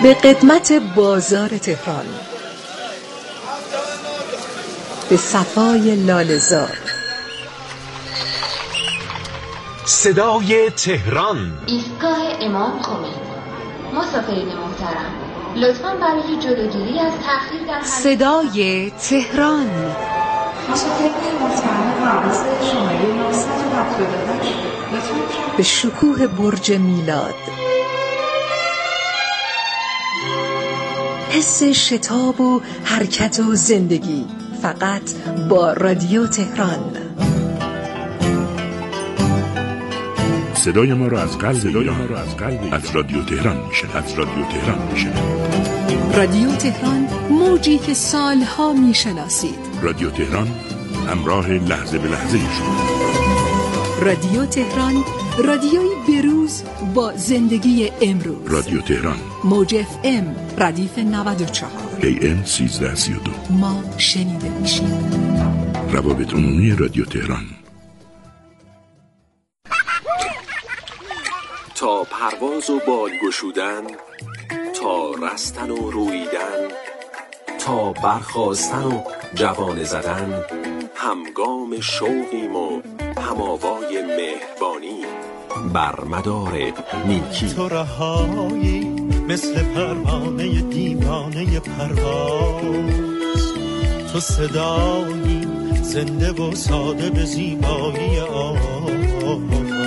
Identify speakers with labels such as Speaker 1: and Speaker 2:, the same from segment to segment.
Speaker 1: به قدمت بازار تهران، به صفای لاله‌زار،
Speaker 2: صدای تهران،
Speaker 3: ایستگاه امام خمینی. مسافرین محترم، لطفاً برای جلوگیری از تأخیر در
Speaker 1: صدای تهران،
Speaker 4: مسافرین محترم پرواز شماره 978 لطفاً
Speaker 1: به شکوه برج میلاد، حس شتاب و حرکت و زندگی فقط با رادیو تهران.
Speaker 5: صدای ما را از قلب از رادیو تهران میشنوید.
Speaker 1: رادیو تهران، موجی که سالها میشناسید.
Speaker 5: رادیو تهران، همراه لحظه به لحظه شما.
Speaker 1: رادیو تهران، رادیوی بروز با زندگی امروز.
Speaker 5: رادیو تهران،
Speaker 1: موج FM ردیف 94
Speaker 5: AM 1332.
Speaker 1: ما شنیده میشیم.
Speaker 5: روابط عمومی رادیو تهران.
Speaker 6: تا پرواز و بال گشودن، تا رستن و رویدن، تا برخاستن و جوانه زدن، همگام شوقیم و هماوای مهربانی بر مدار نیکی.
Speaker 7: تو رهایی مثل پروانه دیوانه پرواز، تو صدایی زنده و ساده به زیبایی آواز،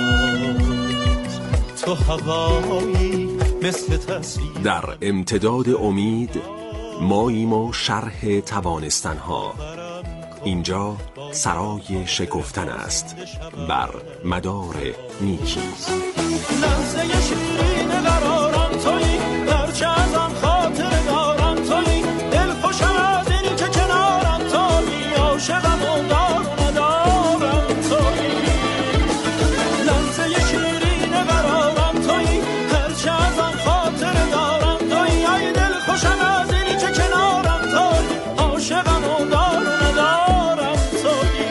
Speaker 7: تو هوایی مثل تصویر.
Speaker 6: در امتداد امید ماییم و شرح توانستنها. اینجا سرای شکفتن است بر مدار نیکی.
Speaker 7: لحظه شیرین قرارم تویی، هرچه ازم خاطر دارم تویی، دل خوشم از این که کنارم تویی، عاشقم و دار و ندارم تویی. لحظه شیرین قرارم تویی، هرچه ازم خاطر دارم تویی، ای دل خوشم از این که کنارم تویی، عاشقم و دار و ندارم تویی.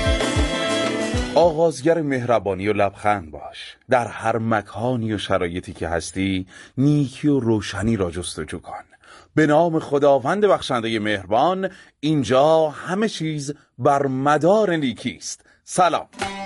Speaker 8: آغازگر مهربانی و لبخند باش. در هر مکانی و شرایطی که هستی، نیکی و روشنی را جستجو کن. به نام خداوند بخشنده مهربان، اینجا همه چیز بر مدار نیکی است. سلام.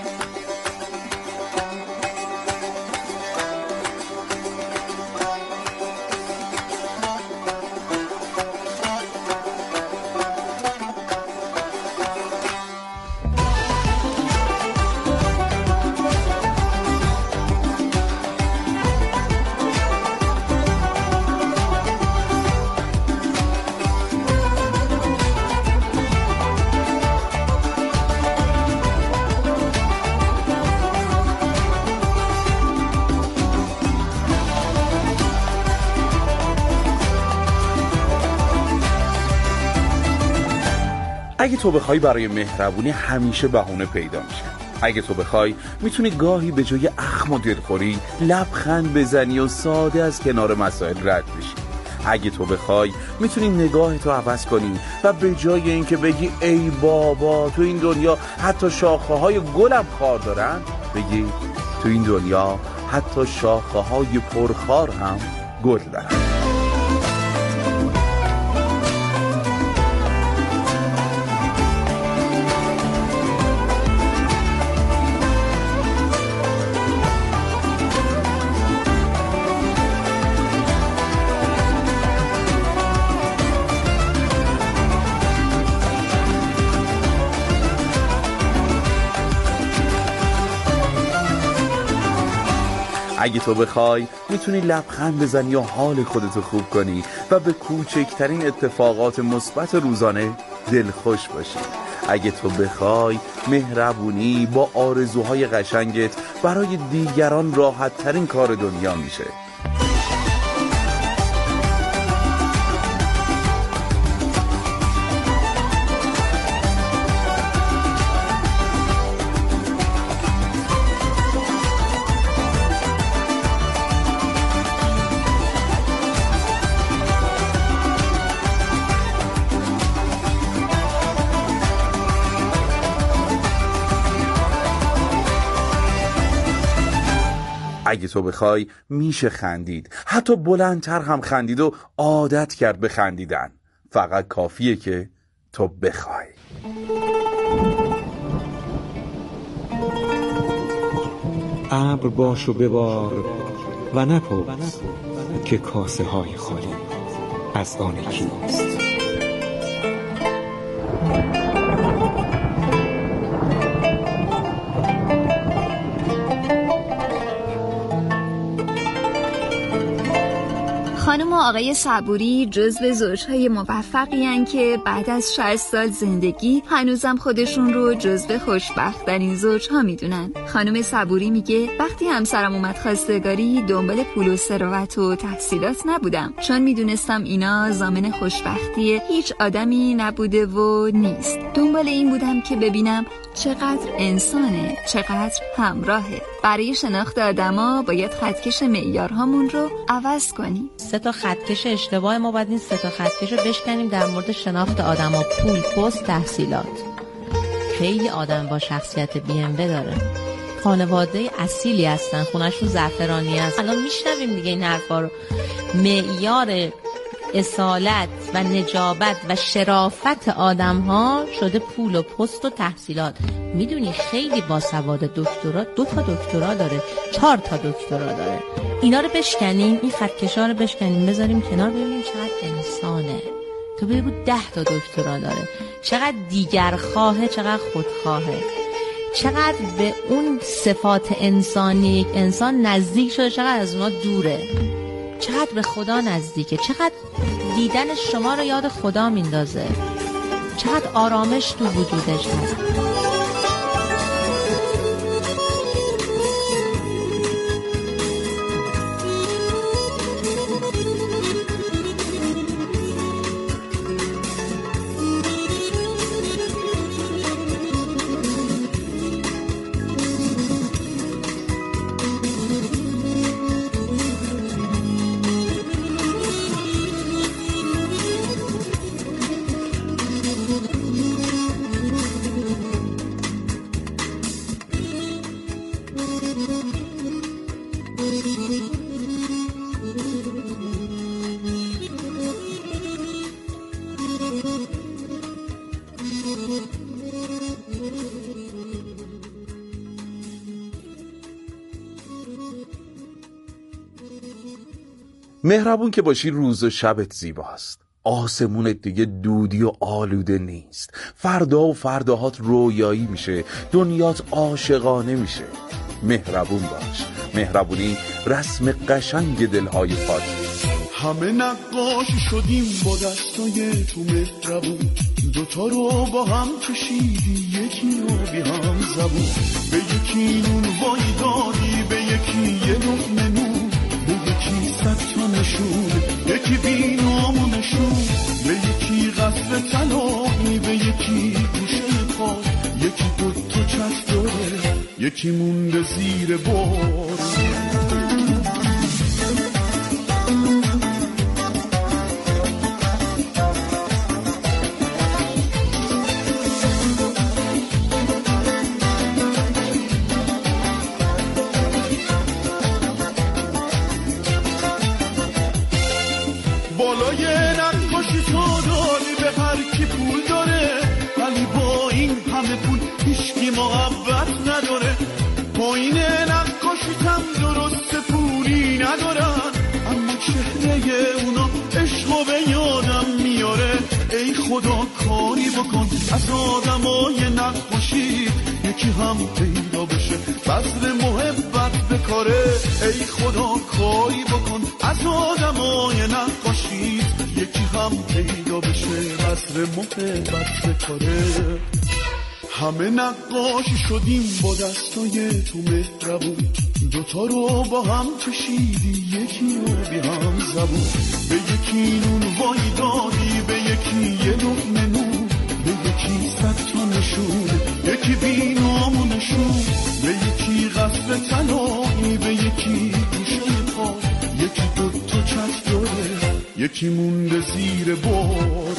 Speaker 8: اگه تو بخوای برای مهربونی همیشه بهونه پیدا میشه. اگه تو بخوای میتونی گاهی به جای اخم و دلخوری لبخند بزنی و ساده از کنار مسائل رد بشی. اگه تو بخوای میتونی نگاهتو عوض کنی و به جای اینکه بگی ای بابا تو این دنیا حتی شاخه های گلم خار دارن، بگی تو این دنیا حتی شاخه های پرخار هم گل دارن. اگه تو بخوای میتونی لبخند بزنی و حال خودتو خوب کنی و به کوچکترین اتفاقات مثبت روزانه دلخوش باشی. اگه تو بخوای مهربونی با آرزوهای قشنگت برای دیگران راحت ترین کار دنیا میشه. اگه تو بخوای میشه خندید، حتی بلندتر هم خندید و عادت کرد به خندیدن. فقط کافیه که تو بخوای.
Speaker 9: ابر باش و ببار و نپرس که کاسه های خالی از آن کیست.
Speaker 10: خانم و آقای صبوری جزو زوجهای موفقی هستند که بعد از 60 سال زندگی هنوزم خودشون رو جزو خوشبخت‌ترین زوجها میدونن. خانم صبوری میگه وقتی همسرم اومد خواستگاری دنبال پول و ثروت و تحصیلات نبودم، چون میدونستم اینا ضامن خوشبختی هیچ آدمی نبوده و نیست. دنبال این بودم که ببینم چقدر انسانه، چقدر همراهه. برای شناخت آدما باید خطکش معیارهامون رو عوض کنیم.
Speaker 11: 3 خطکش اشتباه ما باید این 3 خطکش رو بشکنیم در مورد شناخت آدما: پول، پست، تحصیلات. خیلی آدم با شخصیت BMW داره، خانواده اصیلی هستن، خونه‌شون زعفرانی است. الان میشنویم دیگه این حرفا رو. معیار اصالت و نجابت و شرافت آدم ها شده پول و پست و تحصیلات. میدونی خیلی باسواد دکترا 2 دکترا داره، 4 دکترا داره. اینا رو بشکنیم، این خطکشا رو بشکنیم، بذاریم کنار، ببینیم چقدر انسانه. تو ببین 10 دکترا داره، چقدر دیگرخواهه، چقدر خودخواهه، چقدر به اون صفات انسانی یک انسان نزدیک شده، چقدر از اونا دوره، چقدر به خدا نزدیکه، چقدر دیدن شما رو یاد خدا میندازه، چقدر آرامش تو وجودش هست.
Speaker 8: مهربون که باشی روز و شبت زیباست، آسمونت دیگه دودی و آلوده نیست، فردا و فرداهات رویایی میشه، دنیات عاشقانه میشه. مهربون باش. مهربونی رسم قشنگ دلهای پاک.
Speaker 7: همه نقاش شدیم با دستای تو مهربون، 2 رو با هم کشیدی، یکی رو بی هم زبون. به یکی نون وای دادی، به یکی یه لقمه نون، به یکی 100 نشون، یکی بی نامونشون، به یکی قصر طلایی، به یکی گوشه پای، یکی 2 چشم داره، یکی مونده زیر بار. بالای نقاشی تو داری به هر کی پول داره، ولی با این همه پول هیچکی محبت نداره. پایین نقاشی هم درست پولی ندارن، اما چهره اونا عشقو به یادم میاره. ای خدا کاری بکن از آدمای نقاشی، یکی هم پیدا بشه بذر محبت بکاره. ای خدا کاری بکن از آدمای نقاشی، یکی هم پیدا بشه بذر محبت بکاره. همه نقاشی شدیم با دستای تو مهربون، 2 رو با هم کشیدی، یکی رو بی هم زبون. به یکی نون وای دادی، به یکی یه لقمه نون، به یکی 100 نشون، یکی بی نامونشون، به یکی قصر طلایی، به یکی گوشه پا، یکی 2 چشم داره، یکی مونده زیر بار.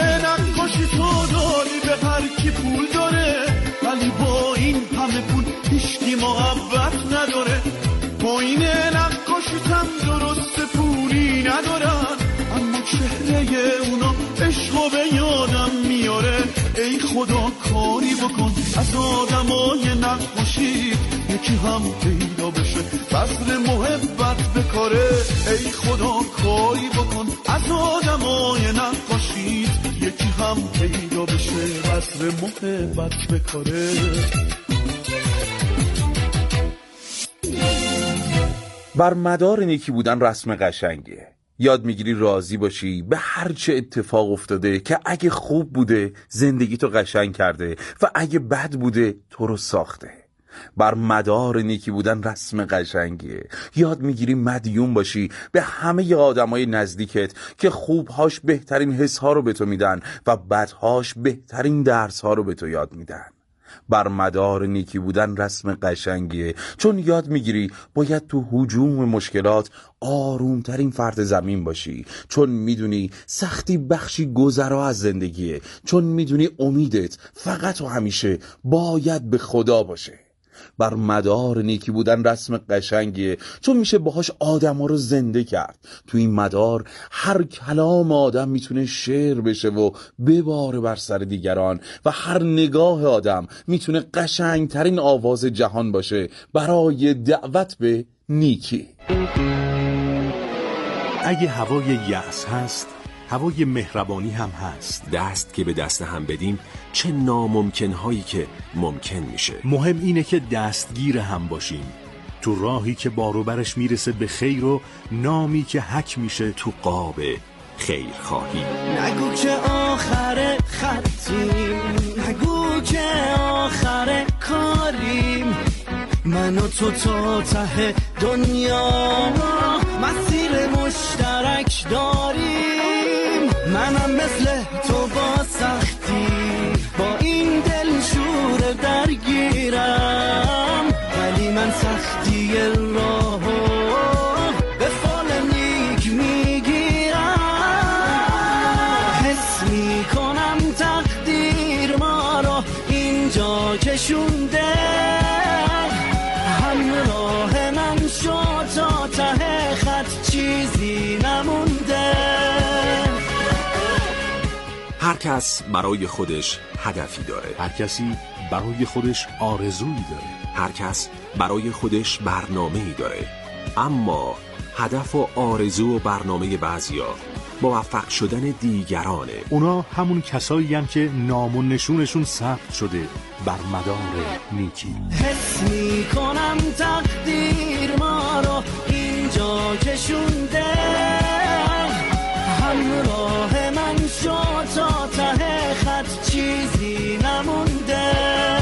Speaker 7: نقاشی تو داری به هر کی پول داره، ولی با این همه پول هیچکی محبت نداره. با این نقاشی هم درست پولی ندارن، اما چهره اونا عشقو به یادم میاره. ای خدا کاری بکن از آدمای نقاشی، یکی هم پیدا بشه بذر محبت بکاره. ای خدا کاری بکن از آدمای نقاشی، یکی هم پیدا بشه بذر محبت بکاره.
Speaker 8: بر مدار نیکی بودن رسم قشنگیه. یاد میگیری راضی باشی به هر چه اتفاق افتاده، که اگه خوب بوده زندگی تو قشنگ کرده و اگه بد بوده تو رو ساخته. بر مدار نیکی بودن رسم قشنگیه. یاد میگیری مدیون باشی به همه آدمای نزدیکت که خوبهاش بهترین حسها رو به تو میدن و بدهاش بهترین درسها رو به تو یاد میدن. بر مدار نیکی بودن رسم قشنگیه، چون یاد میگیری باید تو هجوم مشکلات آرومترین فرد زمین باشی، چون میدونی سختی بخشی گذرا از زندگیه، چون میدونی امیدت فقط و همیشه باید به خدا باشه. بر مدار نیکی بودن رسم قشنگیه، چون میشه باهاش آدم رو زنده کرد. تو این مدار هر کلام آدم میتونه شعر بشه و بباره بر سر دیگران، و هر نگاه آدم میتونه قشنگترین آواز جهان باشه برای دعوت به نیکی.
Speaker 2: اگه هوای یأس هست، هوای مهربانی هم هست.
Speaker 6: دست که به دست هم بدیم چه ناممکن‌هایی که ممکن میشه.
Speaker 2: مهم اینه که دستگیر هم باشیم تو راهی که باروبرش میرسه به خیر و نامی که حک میشه تو
Speaker 6: قاب خیر خواهی.
Speaker 7: نگو که آخر خطیم، نگو که آخر کاریم، من و تو تا ته دنیا مسیر مشترک داریم. منم مثل تو با سختی با این دل شور درگیرم، ولی من سختی راهو به فال نیک میگیرم. حس میکنم تقدیر ما رو اینجا کشونده، همراه من شو تا ته خط چیزی نمونده.
Speaker 6: هر کس برای خودش هدفی داره،
Speaker 2: هر کسی برای خودش آرزویی داره،
Speaker 6: هر کس برای خودش برنامه‌ای داره. اما هدف و آرزو و برنامه بعضیا موفق شدن دیگرانه.
Speaker 2: اونا همون کسایی هستن که نام و نشونشون ثبت شده بر مدار نیکی.
Speaker 7: حس میکنم تقدیر ما رو اینجا کشونده، همراه من شو تا ته خط چیزی نمونده.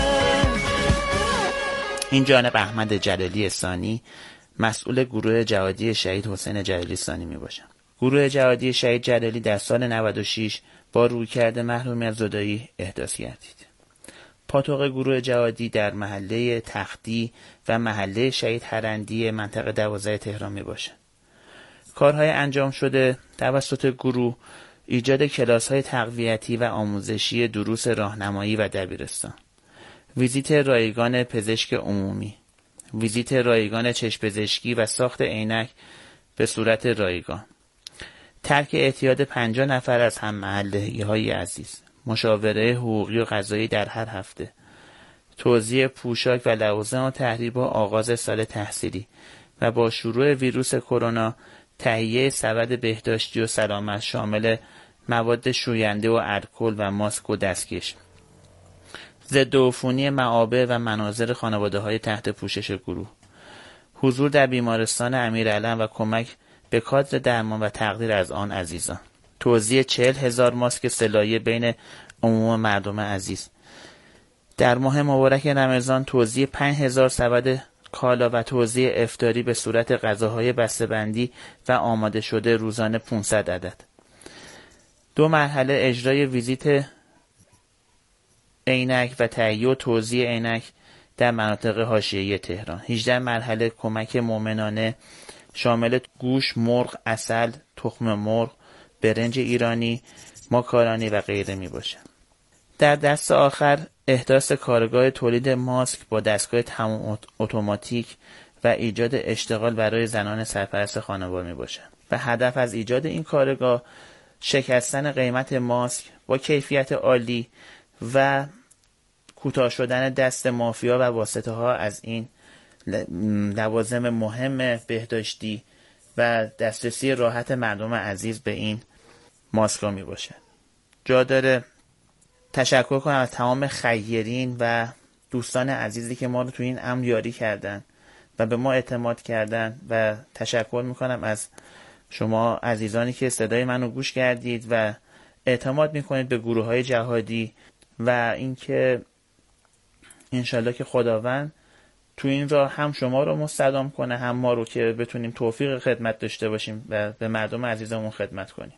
Speaker 12: این جانب احمد جلالی ثانی، مسئول گروه جهادی شهید حسین جلالی ثانی می باشم. گروه جهادی شهید جلالی در سال 96 با رویکرد محرومی از زدایی احداث گردید. پاتوق گروه جهادی در محله تختی و محله شهید هرندی منطقه 12 تهران می باشد. کارهای انجام شده توسط گروه: ایجاد کلاس‌های تقویتی و آموزشی دروس راهنمایی و دبیرستان، ویزیت رایگان پزشک عمومی، ویزیت رایگان چشم پزشکی و ساخت عینک به صورت رایگان، ترک اعتیاد 50 نفر از هم محله‌های عزیز، مشاوره حقوقی و قضایی در هر هفته، توزیع پوشاک و لوازم تحریر با آغاز سال تحصیلی و با شروع ویروس کرونا تهیه سبد بهداشتی و سلامت شامل مواد شوینده و الکل و ماسک و دستکش، ضد عفونی معابر و مناظر خانواده‌های تحت پوشش گروه، حضور در بیمارستان امیرعلم و کمک به کادر درمان و تقدیر از آن عزیزان، توزیع 40,000 ماسک سه‌لایه بین عموم مردم عزیز. در ماه مبارک رمضان توزیع 5,000 سبد کالا و توزیع افطاری به صورت غذاهای بسته‌بندی و آماده شده روزانه 500 عدد. 2 مرحله اجرای ویزیت عینک و تهیه و توزیع عینک در مناطق حاشیه‌ای تهران. 18 مرحله کمک مومنانه شامل گوش، مرغ، عسل، تخم مرغ، برنج ایرانی، ماکارونی و غیره می باشن. در دست آخر احداث کارگاه تولید ماسک با دستگاه تمام اتوماتیک و ایجاد اشتغال برای زنان سرپرست خانوار می باشن و هدف از ایجاد این کارگاه شکستن قیمت ماسک با کیفیت عالی و کوتاه شدن دست مافیا و واسطه ها از این لوازم مهم بهداشتی و دسترسی راحت مردم عزیز به این ماسک ها می باشه. جا داره تشکر کنم از تمام خیرین و دوستان عزیزی که ما رو تو این امر یاری کردن و به ما اعتماد کردن و تشکر میکنم از شما عزیزانی که صدای منو گوش کردید و اعتماد میکنید به گروه‌های جهادی و اینکه انشالله که خداوند تو این راه هم شما رو مستدام کنه هم ما رو که بتونیم توفیق خدمت داشته باشیم و به مردم عزیزمون خدمت کنیم.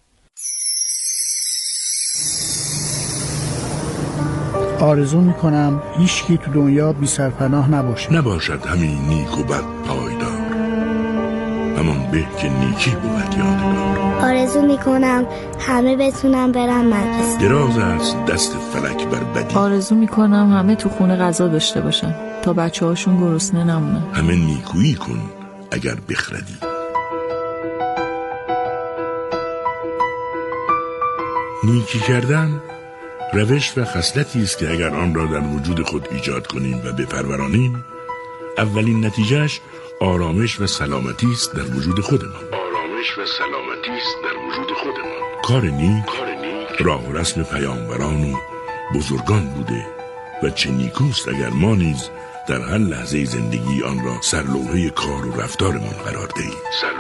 Speaker 13: آرزو میکنم هیچکی تو دنیا بی سرپناه
Speaker 5: نباشد همین نیک و بد پایدار، همان به که نیکی بود یادگار.
Speaker 14: آرزو میکنم همه بتونم برم مدرسه.
Speaker 5: دراز است دست فلک بر بدی.
Speaker 15: آرزو میکنم همه تو خونه غذا داشته باشن تا بچه هاشون گرسنه نمونن.
Speaker 5: همه نیکویی کن اگر بخردی. نیکی کردن روش و خصلتی است که اگر آن را در وجود خود ایجاد کنیم و بپرورانیم، اولین نتیجهش آرامش و سلامتی است در وجود خودمان. کار نیک راه و رسم پیامبران و بزرگان بوده و چه نیکوست اگر ما نیز در هر لحظه زندگی آن را سرلوحه کار و رفتارمان قرار دهیم.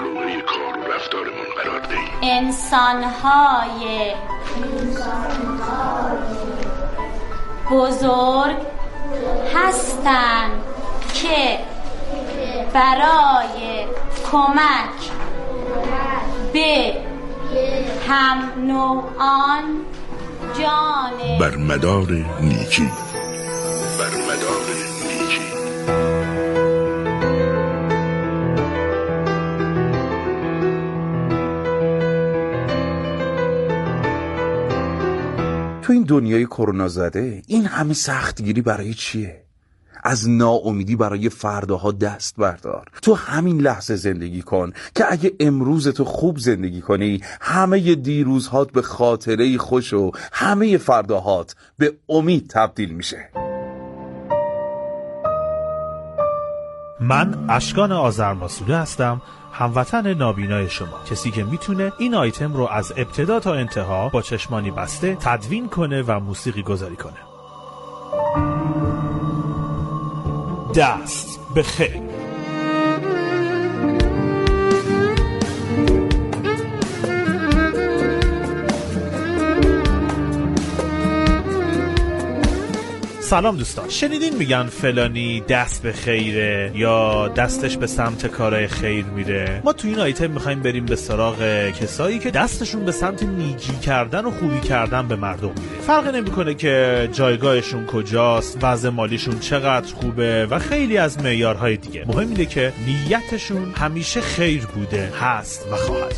Speaker 16: انسان‌های بزرگ هستند که برای کمک به هم نوعان جان
Speaker 5: بر مدار نیکی.
Speaker 8: تو این دنیای کرونا زده این همه سختگیری برای چیه؟ از ناامیدی برای فرداها دست بردار. تو همین لحظه زندگی کن که اگه امروز تو خوب زندگی کنی، همه دیروزهات به خاطره خوش و همه فرداهات به امید تبدیل میشه.
Speaker 17: من اشکان آذرماسوله هستم، هموطن نابینای شما، کسی که میتونه این آیتم رو از ابتدا تا انتها با چشمانی بسته تدوین کنه و موسیقی گذاری کنه. دست به خیر. سلام دوستان، شنیدین میگن فلانی دست به خیره یا دستش به سمت کارهای خیر میره؟ ما تو این آیتم میخوایم بریم به سراغ کسایی که دستشون به سمت نیکی کردن و خوبی کردن به مردم میره. فرق نمیکنه که جایگاهشون کجاست، وضع مالیشون چقدر خوبه و خیلی از معیارهای دیگه. مهم اینه که نیتشون همیشه خیر بوده، هست و خواهد.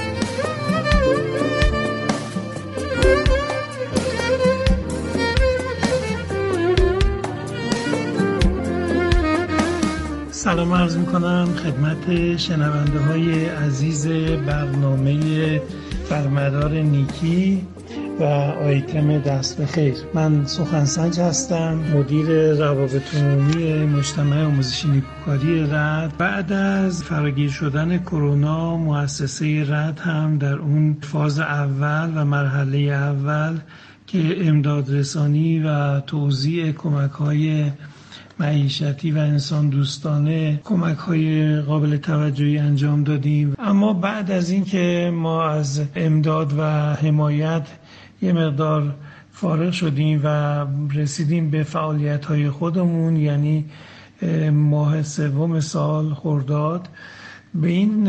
Speaker 18: سلام عرض میکنم خدمت شنونده های عزیز برنامه برمدار نیکی و آیتم دست به خیر. من سخنسنج هستم، مدیر روابط عمومی مجتمع آموزشی نیکوکاری رد. بعد از فراگیر شدن کرونا، مؤسسه رد هم در اون فاز اول و مرحله اول که امداد رسانی و توزیع کمک‌های معیشتی و انسان دوستانه کمک‌های قابل توجهی انجام دادیم. اما بعد از این که ما از امداد و حمایت یه مقدار فارغ شدیم و رسیدیم به فعالیت‌های خودمون، یعنی ماه سوم سال خرداد، به این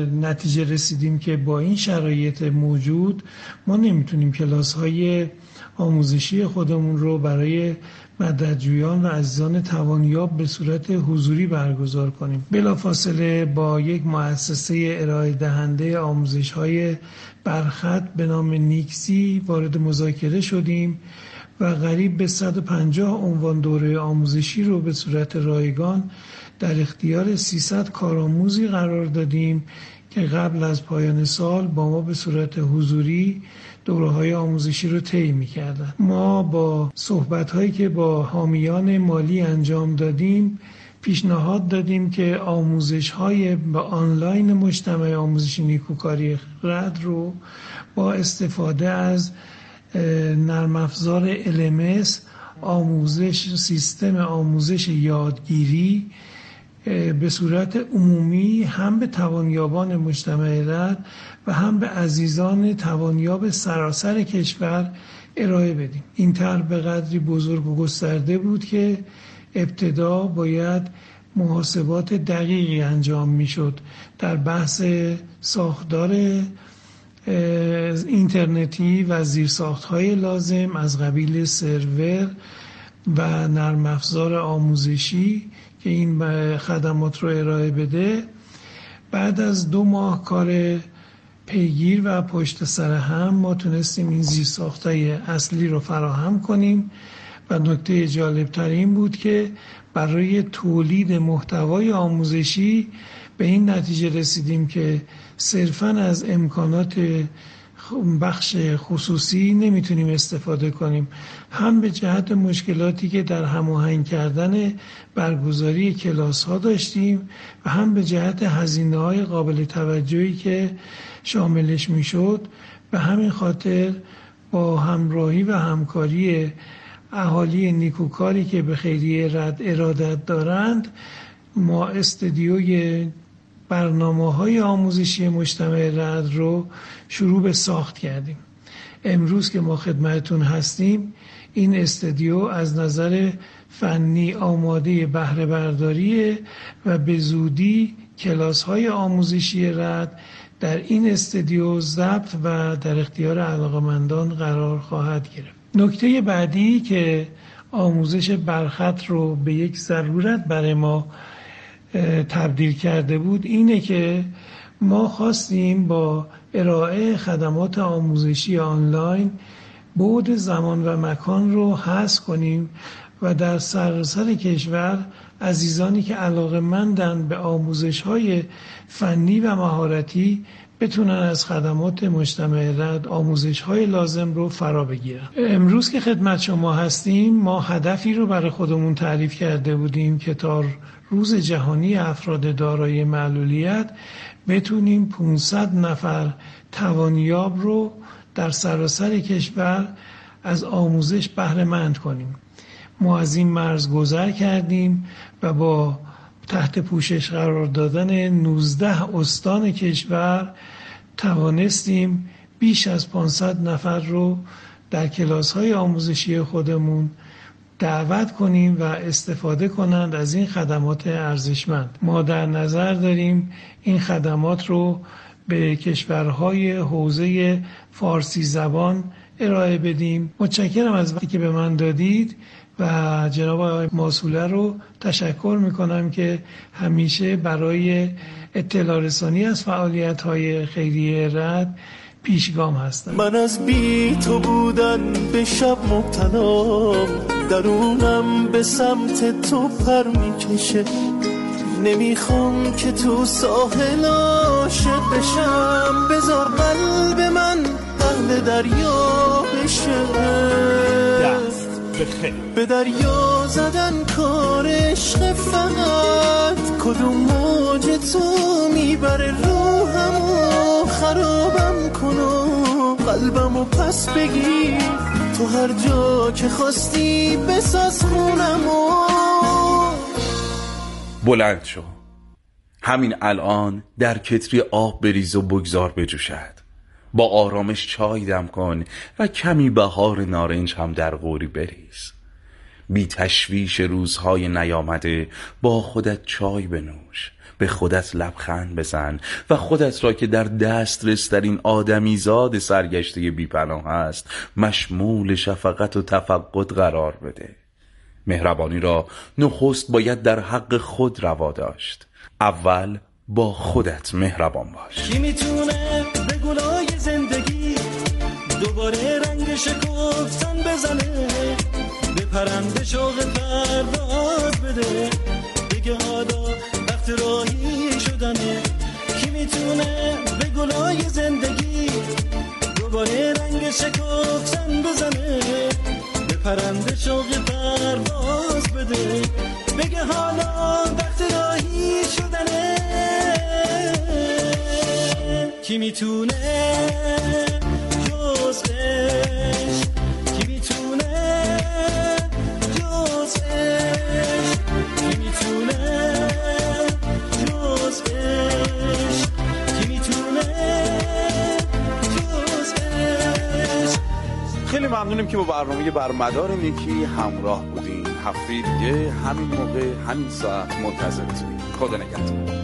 Speaker 18: نتیجه رسیدیم که با این شرایط موجود ما نمیتونیم کلاس‌های آموزشی خودمون رو برای مددجویان و عزیزان توانیاب به صورت حضوری برگزار کنیم. بلافاصله با یک مؤسسه ارائه دهنده آموزش‌های برخط به نام نیکسی وارد مذاکره شدیم و قریب به 150 عنوان دوره آموزشی رو به صورت رایگان در اختیار 300 کارآموزی قرار دادیم که قبل از پایان سال با ما به صورت حضوری دوره‌های آموزشی رو طی می‌کردن. ما با صحبت‌هایی که با حامیان مالی انجام دادیم پیشنهاد دادیم که آموزش‌های با آنلاین مجتمع آموزشی نیکوکاری رد رو با استفاده از نرم افزار LMS سیستم آموزش یادگیری به صورت عمومی هم به توانیابان مجتمع رد و هم به عزیزان توانیاب سراسر کشور ارائه بدیم. این طرح به قدری بزرگ و گسترده بود که ابتدا باید محاسبات دقیقی انجام میشد در بحث ساختار اینترنتی و زیرساخت‌های لازم از قبیل سرور و نرم افزار آموزشی که این خدمات رو ارائه بده. بعد از 2 ماه کار پیگیر و پشت سر هم ما تونستیم این زیرساخت‌های اصلی رو فراهم کنیم و نکته جالب‌تر این بود که برای تولید محتوای آموزشی به این نتیجه رسیدیم که صرفاً از امکانات بخش خصوصی نمیتونیم استفاده کنیم، هم به جهت مشکلاتی که در هماهنگ کردن برگزاری کلاس ها داشتیم و هم به جهت هزینه های قابل توجهی که شاملش میشد. به همین خاطر با همراهی و همکاری اهالی نیکوکاری که به خیریه رد ارادت دارند ما استدیوی برنامه‌های آموزشی مجتمع رد رو شروع به ساخت کردیم. امروز که ما خدمتتون هستیم این استدیو از نظر فنی آماده بهره برداریه و به زودی کلاس‌های آموزشی رد در این استدیو ضبط و در اختیار علاقه‌مندان قرار خواهد گرفت. نکته بعدی که آموزش برخط رو به یک ضرورت برای ما تبدیل کرده بود اینه که ما خواستیم با ارائه خدمات آموزشی آنلاین بعد زمان و مکان رو حذف کنیم و در سراسر کشور عزیزانی که علاقه‌مندند به آموزش‌های فنی و مهارتی بتونن از خدمات مجتمع رد آموزش‌های لازم رو فرا بگیرن. امروز که خدمت شما هستیم ما هدفی رو برای خودمون تعریف کرده بودیم که تا روز جهانی افراد دارای معلولیت بتونیم 500 نفر توانیاب رو در سراسر کشور از آموزش بهره مند کنیم. ما از این مرز گذر کردیم و با تحت پوشش قرار دادن 19 استان کشور توانستیم بیش از 500 نفر رو در کلاس‌های آموزشی خودمون دعوت کنیم و استفاده کنند از این خدمات ارزشمند. ما در نظر داریم این خدمات رو به کشورهای حوزه فارسی زبان ارائه بدیم. متشکرم از وقتی که به من دادید و جناب آقای ماسوله رو تشکر میکنم که همیشه برای اطلاع رسانی از فعالیت‌های خیریه رد پیشگام هستم.
Speaker 7: من از بی تو بودن به شب مبتلام، درونم به سمت تو پر میکشه، نمیخوام که تو ساحل عاشق بشم، بذار قلب من اهل دریا بشه. به دریا زدن کار عشق فقط، کدوم موج تو میبره روحمو خرابم کنو، قلبمو پس بگیر تو هر جا که خواستی بساز خونمو.
Speaker 8: بلند شو، همین الان در کتری آب بریز و بگذار بجوشد، با آرامش چای دم کن و کمی بهار نارنج هم در قوری بریز. بی تشویش روزهای نیامده با خودت چای بنوش، به خودت لبخند بزن و خودت را که در دسترس ترین آدمیزاد سرگشته بی‌پناه است مشمول شفقت و تفقد قرار بده. مهربانی را نخست باید در حق خود روا داشت. اول با خودت مهربان باش.
Speaker 7: کی میتونه به گلای زندگی دوباره رنگ شکفتن بزنه، به پرنده شوق پرواز بده، بگه حالا وقت راهی شدنه. کی میتونه به گلای زندگی دوباره رنگ شکفتن بزنه، به پرنده شوق پرواز بده، بگه حالا وقت راهی شدنه. کی میتونه جز عشق، کی میتونه جز عشق، کی میتونه جز عشق، کی میتونه جز عشق.
Speaker 8: خیلی ممنونیم که با برنامه برمدار نیکی همراه بودین. هفته دیگه همین موقع همین ساعت منتظرتونیم. خدا نگهدار.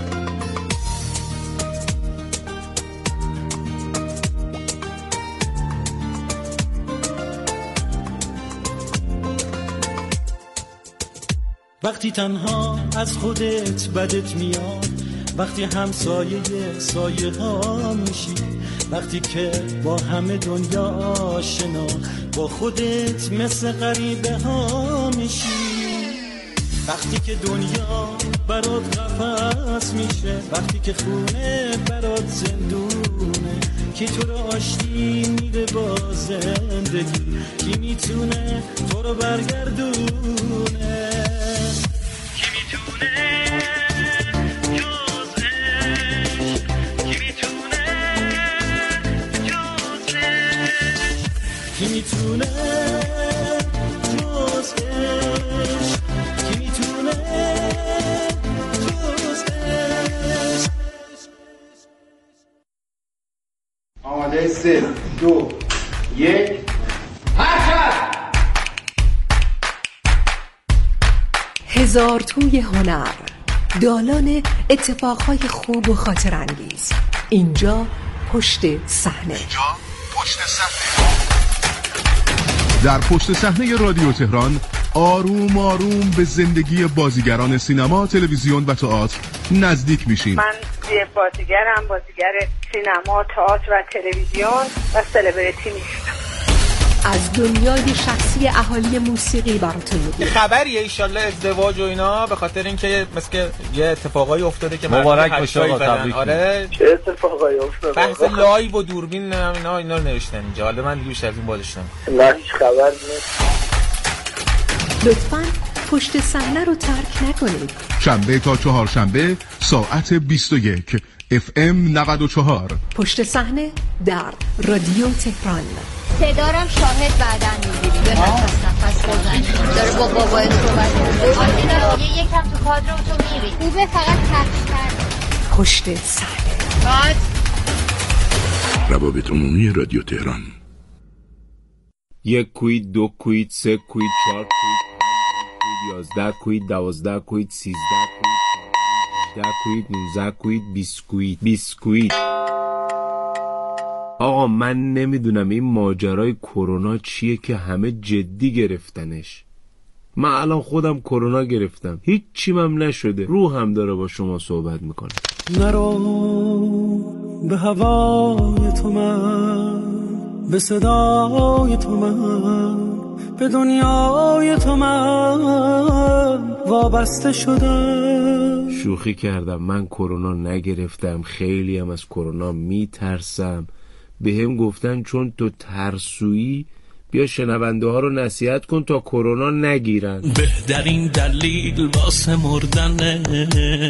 Speaker 7: وقتی تنها از خودت بدت میاد، وقتی همسایه سایه ها میشی، وقتی که با همه دنیا آشنا با خودت مثل غریبه ها میشی، وقتی که دنیا برات قفس میشه، وقتی که خونه برات زندونه، کی تو رو آشتی میده با زندگی، کی میتونه تو رو برگردونه، کی میتونه جز عشق، کی میتونه جز عشق، کی میتونه جز عشق، کی میتونه جز عشق.
Speaker 19: آماده 3 2 1 حرکت.
Speaker 1: هزار توی هنر، دالان اتفاقهای خوب و خاطر انگیز. اینجا پشت صحنه.
Speaker 20: در پشت صحنه رادیو تهران آروم آروم به زندگی بازیگران سینما، تلویزیون و تئاتر نزدیک میشیم.
Speaker 21: من یه بازیگرم، بازیگر سینما، تئاتر و تلویزیون و سلبریتی نیستم.
Speaker 1: از دنیای شخصی اهالی موسیقی براتون میگیم.
Speaker 22: خبریه ایشالله ازدواج و اینا، به خاطر اینکه مثل یه اتفاقایی افتاده که
Speaker 23: مبارک باشه آقا، تبریک.
Speaker 22: آره
Speaker 21: چه اتفاقایی افتاده؟
Speaker 22: بحث لایو و دوربین اینا رو نوشتن اینجا. حالا من دیگه بیشتر از این بازش
Speaker 21: نمی‌کنم. نه هیچ خبر نیست.
Speaker 1: لطفاً پشت صحنه رو ترک نکنید.
Speaker 20: شنبه تا چهارشنبه ساعت 21 FM 94.
Speaker 1: پشت صحنه در رادیو تهران.
Speaker 10: صدارم شاهد بعداً می‌گیری. به نفس بزنی. داره با بابای صحبت می‌کنه. یکم تو کادر تو میری. خوبه فقط پخش کرد.
Speaker 1: پشت صحنه.
Speaker 10: بعد
Speaker 5: روابط عمومی رادیو تهران.
Speaker 23: 1 کویت 2 کویت 3 کویت 4 کویت 11 کویت 12 کویت 13 کویت 18 کویت 19 کویت 20 کویت. آقا من نمیدونم این ماجرای کرونا چیه که همه جدی گرفتنش. من الان خودم کرونا گرفتم، هیچ چیم نشده، روحم داره با شما صحبت میکنه.
Speaker 7: نرو به هوای تو من، به صدای تو من، به دنیای تو من وابسته شدم.
Speaker 23: شوخی کردم، من کرونا نگرفتم، خیلی هم از کرونا میترسم. به هم گفتن چون تو ترسویی بیا شنونده ها رو نصیحت کن تا کرونا نگیرن.
Speaker 7: بهترین دلیل واسه مردنه.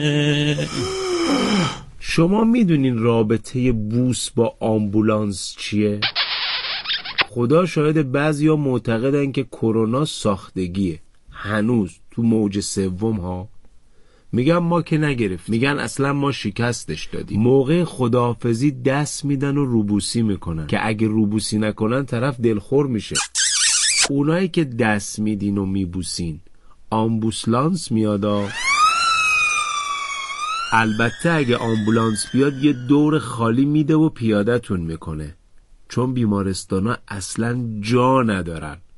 Speaker 23: شما میدونین رابطه بوس با آمبولانس چیه؟ خدا شاید بعضیا معتقدن که کرونا ساختگیه. هنوز تو موج سوم ها میگن ما که نگرفت، میگن اصلا ما شکستش دادیم. موقع خداحافظی دست میدن و روبوسی میکنن که اگه روبوسی نکنن طرف دلخور میشه. اونایی که دست میدین و میبوسین آمبولانس میادا. البته اگه آمبولانس بیاد یه دور خالی میده و پیاده‌تون میکنه، چون بیمارستانا اصلا جا ندارن.